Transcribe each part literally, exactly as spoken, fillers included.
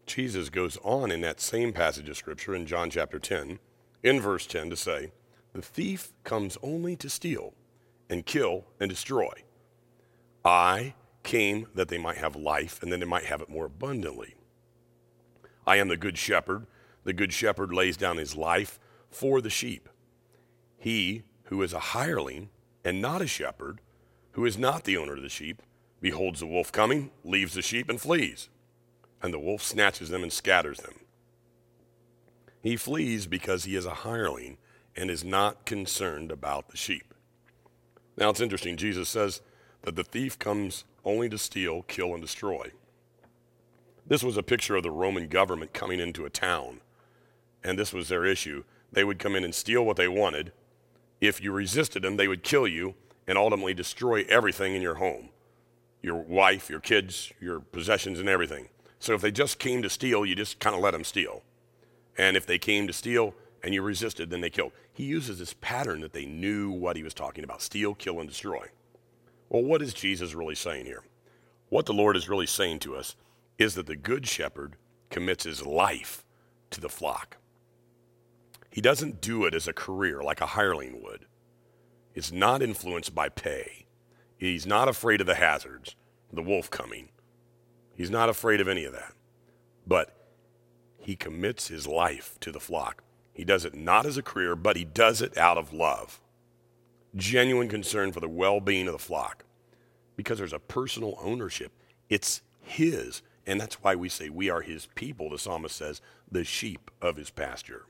Jesus goes on in that same passage of Scripture in John chapter ten, in verse ten, to say, the thief comes only to steal and kill and destroy. I came that they might have life and that they might have it more abundantly. I am the good shepherd. The good shepherd lays down his life for the sheep. He who is a hireling and not a shepherd, who is not the owner of the sheep, beholds the wolf coming, leaves the sheep and flees, and the wolf snatches them and scatters them. He flees because he is a hireling and is not concerned about the sheep. Now it's interesting, Jesus says that the thief comes only to steal, kill, and destroy. This was a picture of the Roman government coming into a town, and this was their issue. They would come in and steal what they wanted. If you resisted them, they would kill you and ultimately destroy everything in your home, your wife, your kids, your possessions, and everything. So if they just came to steal, you just kind of let them steal. And if they came to steal and you resisted, then they killed. He uses this pattern that they knew what he was talking about: steal, kill, and destroy. Well, what is Jesus really saying here? What the Lord is really saying to us is that the good shepherd commits his life to the flock. He doesn't do it as a career like a hireling would. It's not influenced by pay. He's not afraid of the hazards, the wolf coming. He's not afraid of any of that. But he commits his life to the flock. He does it not as a career, but he does it out of love. Genuine concern for the well-being of the flock. Because there's a personal ownership. It's his. And that's why we say we are his people, the psalmist says, the sheep of his pasture.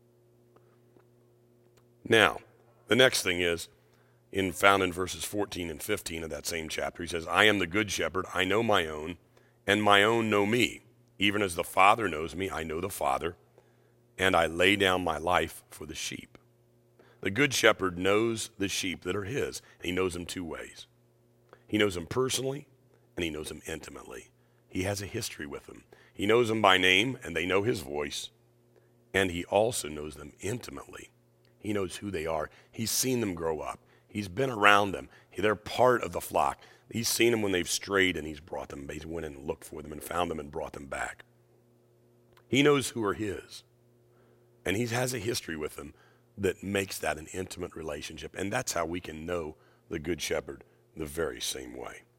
Now, the next thing is, in found in verses fourteen and fifteen of that same chapter, he says, I am the good shepherd, I know my own, and my own know me. Even as the Father knows me, I know the Father, and I lay down my life for the sheep. The good shepherd knows the sheep that are his, and he knows them two ways. He knows them personally, and he knows them intimately. He has a history with them. He knows them by name, and they know his voice, and he also knows them intimately. He knows who they are. He's seen them grow up. He's been around them. They're part of the flock. He's seen them when they've strayed, and he's brought them. He's went and looked for them and found them and brought them back. He knows who are his, and he has a history with them that makes that an intimate relationship, and that's how we can know the good shepherd the very same way.